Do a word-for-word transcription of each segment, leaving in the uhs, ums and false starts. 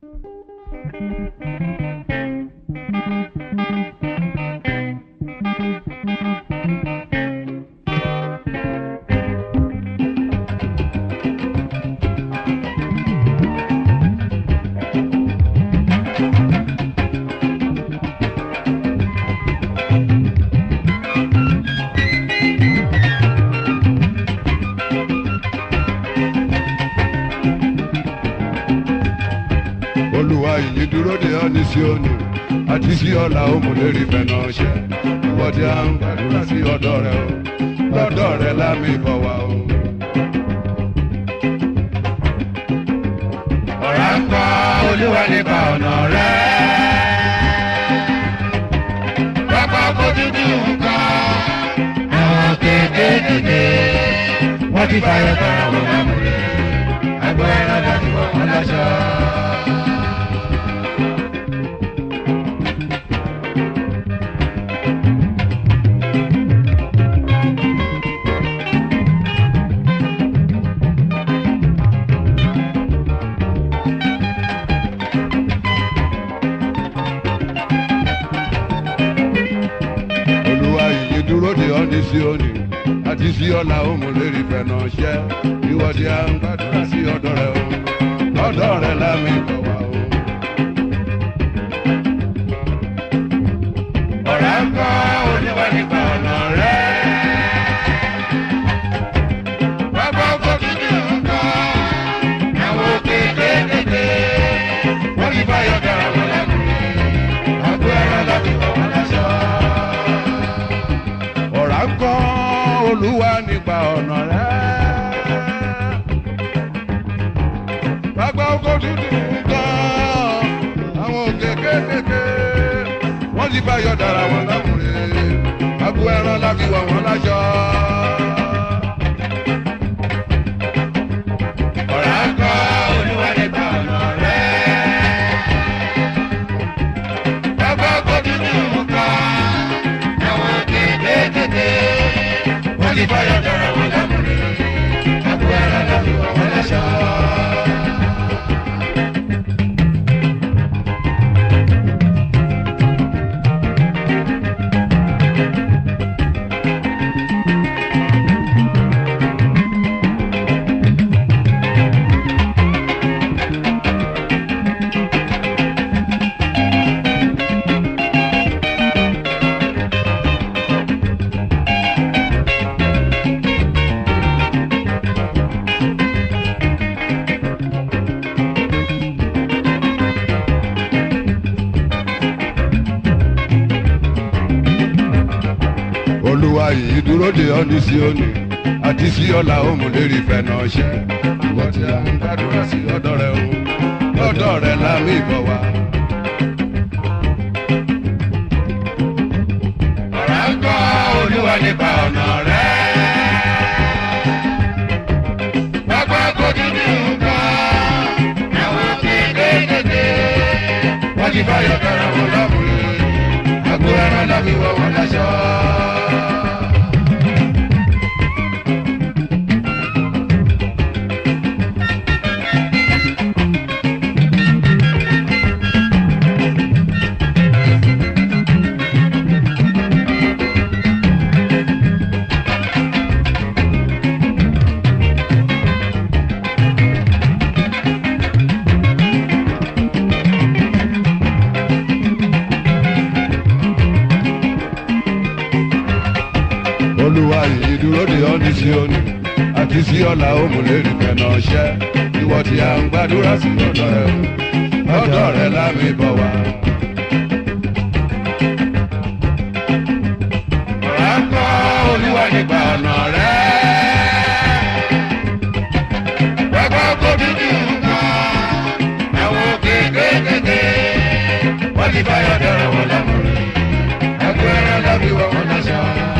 Olúwa ìyìn dúró de ọ́ ní Síónì àti sí ọ̀la òmùlérí fẹ̀nà ṣẹ. Ìwọ tí a ń gbàdúrà sí ọ̀dọ̀ rẹ o, lọ́dọ̀ rẹ lámì bọ̀ wá o. Ọ̀rá ń kọ́ Olúwa nípa ọ̀nà rẹ. Pápá kojú ní nǹkan àwọn kéékèèké. Wọ́n ti fàyọ̀ tọrọ wọn lámúre. Àgbọ̀ ẹran láti wọ̀ wọ́n láṣọ. Dúró de ọ́ ní Síónì àti sí ọ̀la òmùlérí fẹ̀nà ṣẹ. Ìwọ tí a ń gbàdúrà sí ọ̀dọ̀ rẹ o, lọ́dọ̀ rẹ lámì bọ̀ wá o. Ọ̀rá ń kọ́ Olúwa nípa ọ̀nà rẹ. Pápá kojú ní nǹkan àwọn kéékèèké. Wọ́n ti fàyọ̀ dára wọn lámúre. Àgbo ẹran láti wọ̀ wọ́n láṣọ. Ọ̀rá ń kọ́ Olúwa nípa ọ̀nà rẹ̀. Pápá oko dúdú nǹkan àwọn òkè kéékèèké. Wọ́n ti bá yọ̀ dára wọn lámúre. Àgbo ẹran láti wọ̀ wọ́n láṣọ. Ọ̀rá ń kọ́ Olúwa nípa ọ̀nà rẹ̀. Pápá oko dúdú nǹkan àwọn kéékèèké. Wọ́n ti fàyọ̀ dára wọn lámúre. Àgbo ẹran láti wọ̀ wọ́n láṣọ. Olúwa ìyìn dúró de ọ́ ní Síónì àti sí ọ̀la òmùlérí fẹ̀nà ṣẹ. Ìwọ tí a ń gbàdúrà sí ọ̀dọ̀ rẹ o, lọ́dọ̀ rẹ lámì bọ̀ wá. Ọ̀rá ń kọ́ Olúwa nípa ọ̀nà rẹ. Pápá kojú ní nǹkan àwọn kéékèèké. Wọ́n ti fàyọ̀ dára wọn lámúre. Àgbo ẹran láti wọ̀ wọ́n láṣọ. Olúwa ìyìn dúró de ọ́ ní Síónì àti sí ọ̀la òmùlérí fẹ̀nà ṣẹ. Ìwọ tí a ń gbàdúrà sí ọ̀dọ̀ rẹ o, lọ́dọ̀ rẹ lámì bọ̀ wá. Ọ̀rá ń kọ́ Olúwa nípa ọ̀nà rẹ. Pápá kojú ní nǹkan àwọn kéékèèké. Wọ́n ti fàyọ̀ dára wọn lámúre. Àgbo ẹran láti wọ̀ wọ́n láṣọ.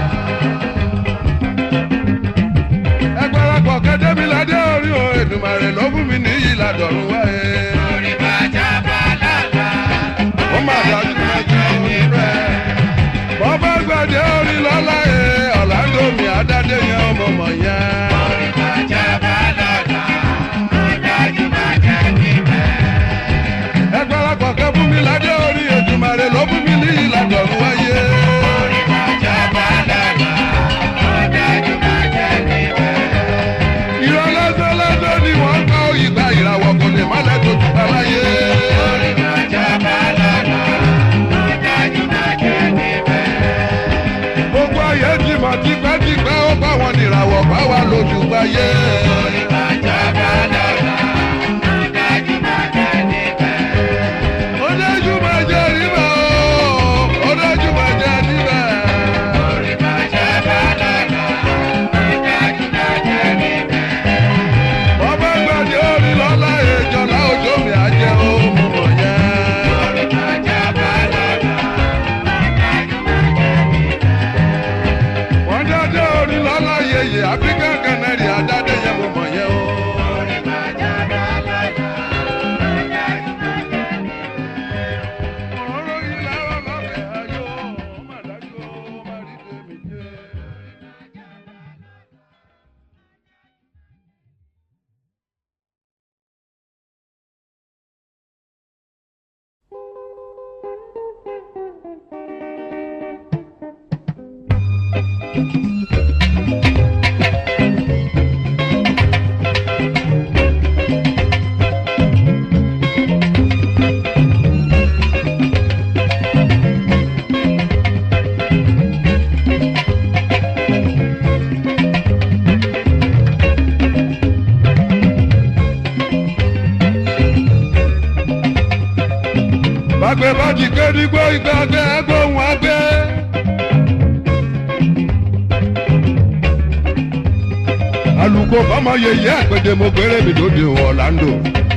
Ẹgbẹ́rẹ́pọ̀ kẹ́dẹ́mi ládé orí o, Èdùmàrè ló fún mi níyì ládọ̀run wáyé. Orí bàjá bàlàlà. Ó mà dájú dájú rẹ̀. Bọ́bá gbàdé orí lọ́lá ẹ̀ Ọ̀làndó mi àdádé yẹn ọmọ mọ̀ yẹn. Orí bàjá bàlàlà. Ó dájú bàjá níbẹ̀. wà lójú gbáyé. Orí bàjá bá lọ́la, ọ̀dájú máa jẹ́ níbẹ̀. Ó dájú máa jẹ́ níbẹ̀ o, ó dájú máa jẹ́ níbẹ̀. Orí bàjá bá lọ́la, ọ̀dájú máa jẹ́ níbẹ̀. Ọba gbàdé orí lọ́la èjọ náà òjò mi àjẹ́ o, mo mọ̀ yẹn. Orí bàjá bá lọ́la, ọ̀dájú máa jẹ́ níbẹ̀. Wọ́n dáadé orí lọ́la yeye Áfíríkà kanari àdáde yẹn mo mọ̀ yẹn o. Orí bàjá bá lọ́la, ọ̀dájú máa jẹ́ níbẹ̀. Ọ̀rọ̀ yìí lárọ̀ lọ́bẹ̀ ayọ̀, ó mà dájú o, ó má rí tèmi jẹ́. Bàgbẹ́ bá ti ké dígbó ìgbàgbé gbóhùn àgbẹ̀. Àlùkò fọmọ yeye àpèjẹ mo gbére mi lóde Orlando.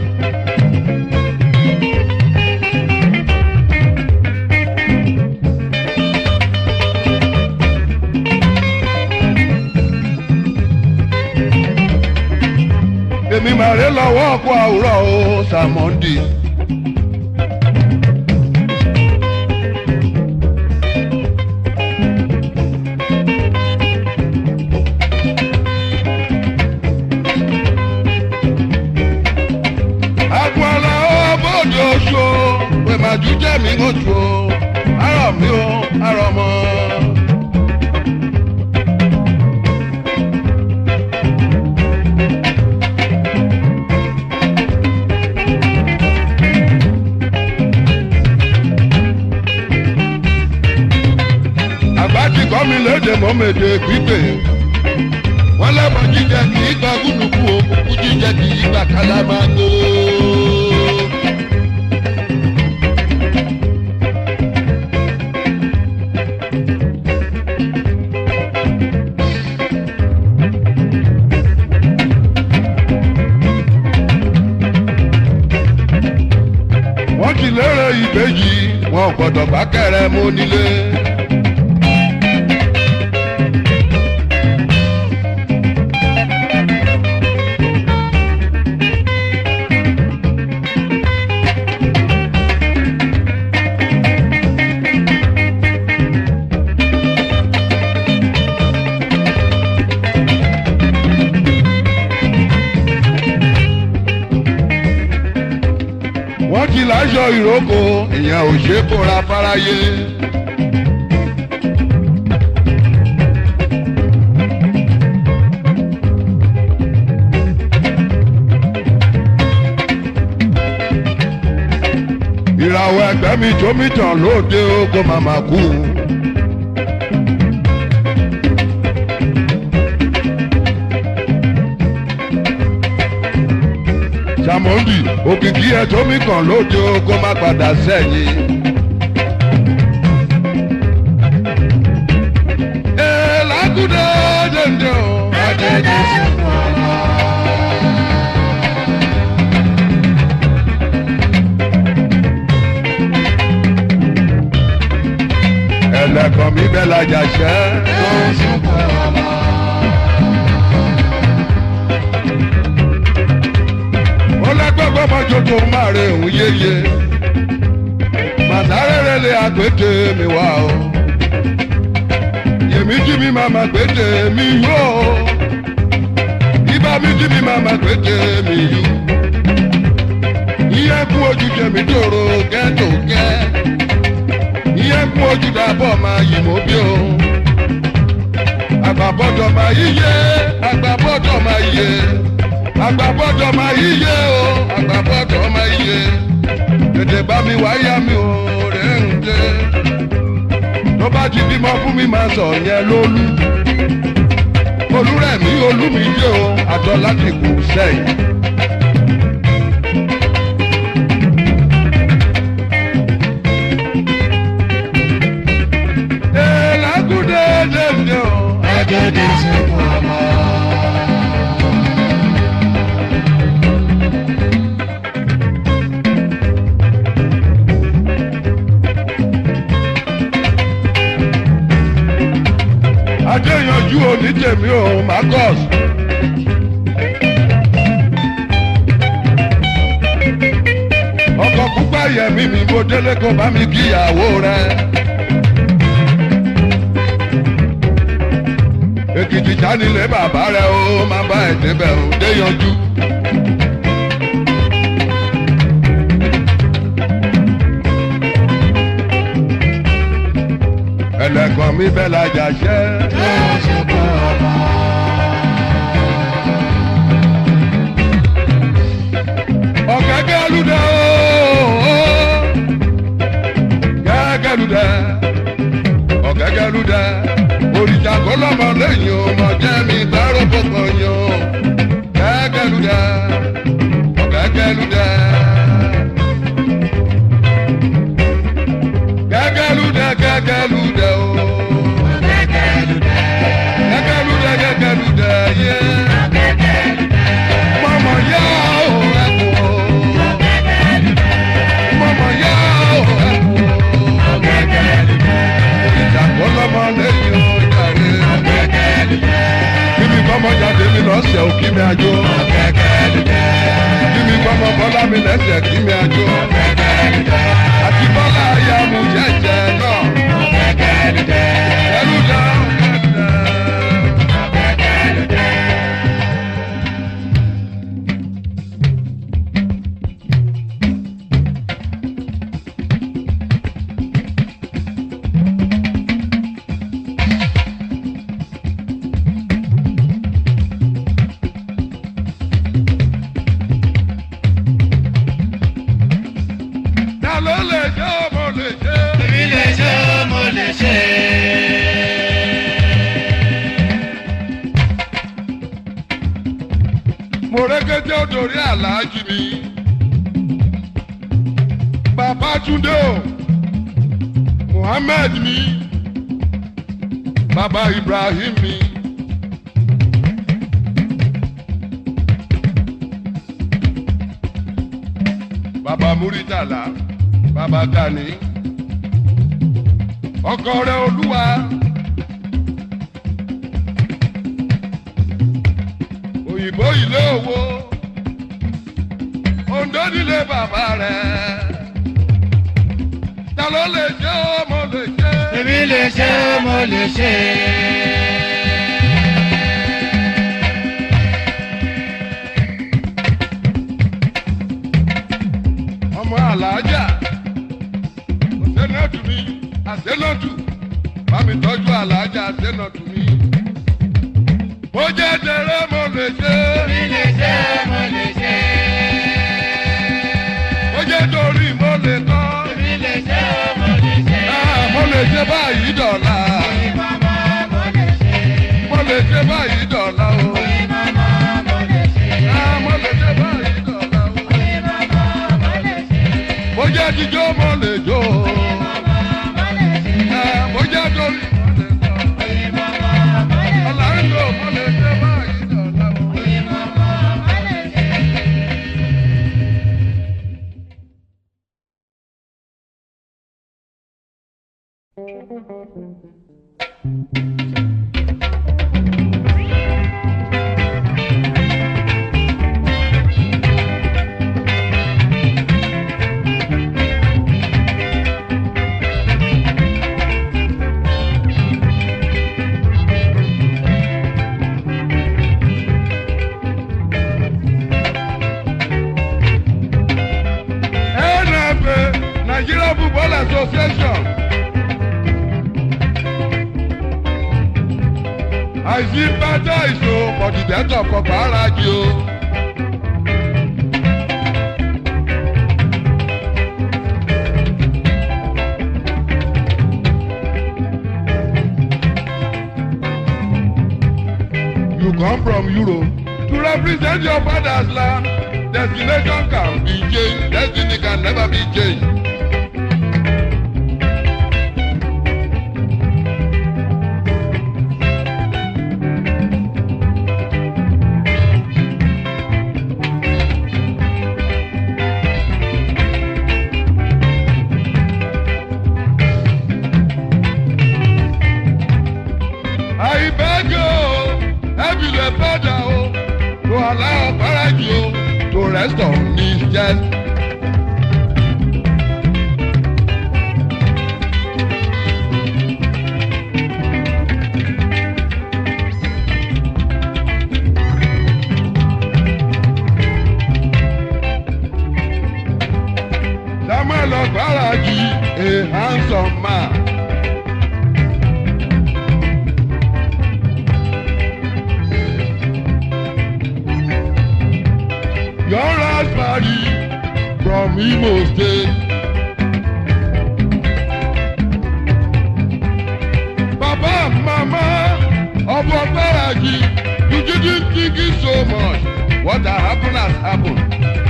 Èmi màrè lọ́wọ́ ọkọ̀ àwùrọ̀ o Sàmọ́ndì. Agbala ọbọdọ oṣù pé màjú jẹ́ mi oṣù o, arọ mi o, arọ mọ. Àgbà ti kọ́ mi léde mọ́mẹ́dẹ pípé. Wọ́n lẹ́bọ̀ jíjẹ kì í gba gúdùkú o, kúkú jíjẹ kì í gba kálámágó. Wọ́n ti lérè ìbejì, wọn ò gbọ́dọ̀ bá kẹrẹ mọ́ nílé. Wọ́n ti láṣọ ìrókò, ìyẹn ò ṣe kóra fáráyé. Ìràwọ̀ ẹgbẹ́ mi tó mi tàn lóde ó kó màmá kú. Sàmọ́ndì òkìkí ẹ̀ tó mi kàn lóde ó kó má padà sẹ́yìn. Ee lágùdé dèndé o. Adédè sùnmọ́ lọ. Ẹlẹ́kàn mi bẹ́ lajà ṣẹ́. Tó sùnmọ́ lọ. Ọlọ́gbọ́gbọ́ mọ́jọ́ tó máa rẹ̀ òun yéye. Màsárẹ́rẹ́ lè àgbètè mi wá o. Yèmí jí mi máa máa gbètè mi yó. Ibà mi jí mi máa máa gbètè mi yó. Iye kún ojú jẹ̀mí tòrò gẹ́tògẹ́. Iye kún ojú dàbọ̀ máa yì mọ́ bí o. Àgbàbọ̀dọ̀ máa yíyé, àgbàbọ̀dọ̀ máa yíyé. Àgbàbọ̀dọ̀ máa yíyé o, àgbàbọ̀dọ̀ máa yíyé. Tètè bá mi wáyà mi ò rẹ̀ ń dé. Tó bá ti bímọ fún mi máa sọ yẹn lólú. olúrẹ̀mí olúmídé o àtọ́lá ti kù sẹ́yìn. èlàgùdé dèndé o Agédé sẹ́kù ọmọ. adéyanjú onítèmi o Marcus. ọkọ̀ púpà yẹ̀mí mi mo délé kó bá mi kíyàwó rẹ. èkìtì jánilé bàbá rẹ o máa bá ẹ̀ débẹ̀ o déyanjú. ẹlẹ́gàn mi bẹ́ẹ̀ lajà ṣẹ́. ọ̀gẹ́gẹ́ lúdẹ ooo gẹ́gẹ́ lúdẹ ọ̀gẹ́gẹ́ lúdẹ òrìṣà kó lọ́mọ lẹ́yìn o mọ̀ jẹ́ mi gbárò kókò yín o gẹ́gẹ́ lúdẹ ọ̀gẹ́gẹ́ lúdẹ. gẹ́gẹ́ lúdẹ gẹ́gẹ́ lúdẹ o gẹ́gẹ́ lúdẹ gẹ́gẹ́ lúdẹ yé mọ̀mọ́ yá o ẹ̀kú o mọ̀mọ́ yá o ẹ̀kú o ìjàpọ̀ lọ́mọ lẹ́yìn o jàre kíbi kọ́mọ jáde mi lọ́sẹ̀ ò kí mi àjò kíbi kọ́mọ bọ́lá mi lẹ́sẹ̀ kí mi àjò àti bọ́lá ayá mu jẹ́jẹ́ náà ẹlú dá ló lè jẹ́ ọmọ lè jẹ́. Èmi lè ṣe mo lè ṣe. mo rẹ́gẹ́dẹ́ òdòrí aláàjì mi. bàbá Túndé o Muhammed mi bàbá Ibrahim mi. bàbá Muritala bàbá Gani ọkọ rẹ Olúwa òyìnbó ilé owó Oǹdó nílé bàbá rẹ ta ló lè ṣe mo lè ṣe. Èmi lè ṣe mo lè ṣe. ọmọ alájà àṣẹnàtù mi àṣẹnàtù bá mi tọ́jú alájà àṣẹnàtù mi. mo jẹ́ tẹ̀rẹ́ mo lè ṣe. Èmi lè ṣe mo lè ṣe. mo jẹ́ torí mo lè kọ́. Èmi lè ṣe mo lè ṣe. mo lè ṣe báyìí dọ̀la. Màmá mo lè ṣe. mo lè ṣe báyìí dọ̀la o. Màmá mo lè ṣe. mo lè ṣe báyìí dọ̀la o. Màmá mo lè ṣe. mo jẹ́ jíjó mo lè jó. mo jẹ́ torí mo lè kọ́. ọ̀là ń lò mo lè ṣe báyìí dọ̀la o. Nigeria Football Association. I sympathize o for the death of Papa Araji o. come from Europe to represent your father's land. Destination can be changed, destiny can never be changed. I beg you, Heavenly Father, oh, to allow Paraji to rest on his chest. Samuel Paraji, a handsome man. Your raspberry from Imo State. Papa and Mama of Paraji, you didn't think it so much. What has happened has happened.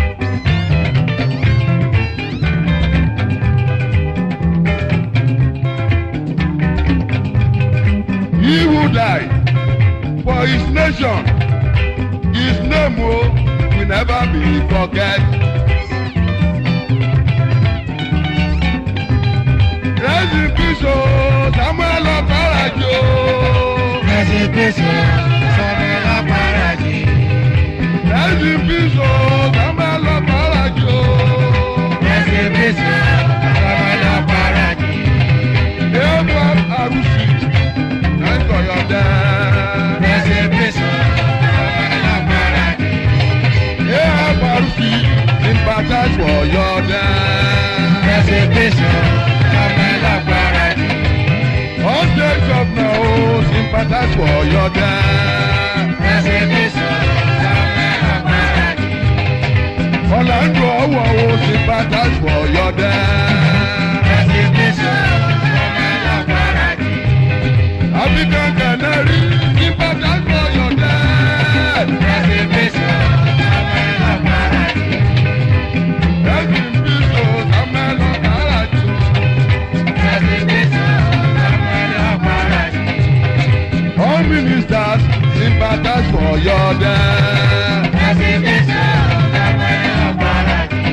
He who died for his nation, his name will never be forget. Rest in peace, oh, Samuel Paraji. Rest in peace, oh, Samuel Paraji. Rest in peace, oh, Samuel Paraji. Rest in peace, oh, Samuel Paraji. Everyone Arusi, thanks for your death. Rest in peace, oh, Samuel Paraji. Arusi, sympathize for your death. Rest in peace, oh, Samuel Paraji. All states of now, sympathize for your death. Rest in peace, oh, Samuel Paraji. Orlando, oh, sympathize for your death. Rest in peace, oh, Samuel Paraji. African Canary, sympathize for your death. Rest in peace, oh, Samuel Paraji. Rest in peace, oh, Samuel Paraji. Rest in peace, oh, Samuel Paraji. All ministers, sympathize for your death. Rest in peace, oh, Samuel Paraji.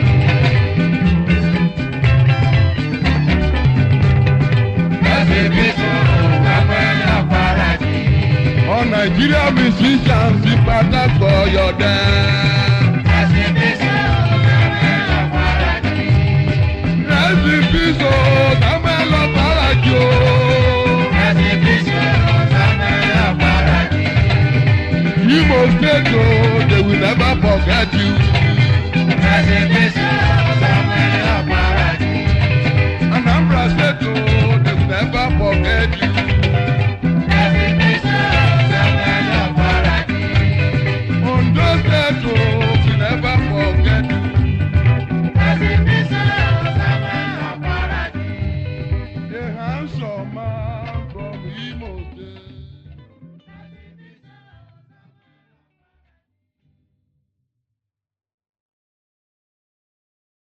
Rest in peace, oh, Samuel Paraji. All Nigerian musicians, sympathize for your death. Rest in peace, oh, Samuel Paraji. Rest in peace, oh, Samuel Paraji. Rest in peace, oh, Samuel Paraji. Imo State, oh, they will never forget you. Rest in peace, oh, Samuel Paraji. Anambra State, oh, they will never forget you. Rest in peace, oh, Samuel Paraji. Ondo State, oh, we never forget you. Rest in peace, oh, Samuel Paraji. A handsome man.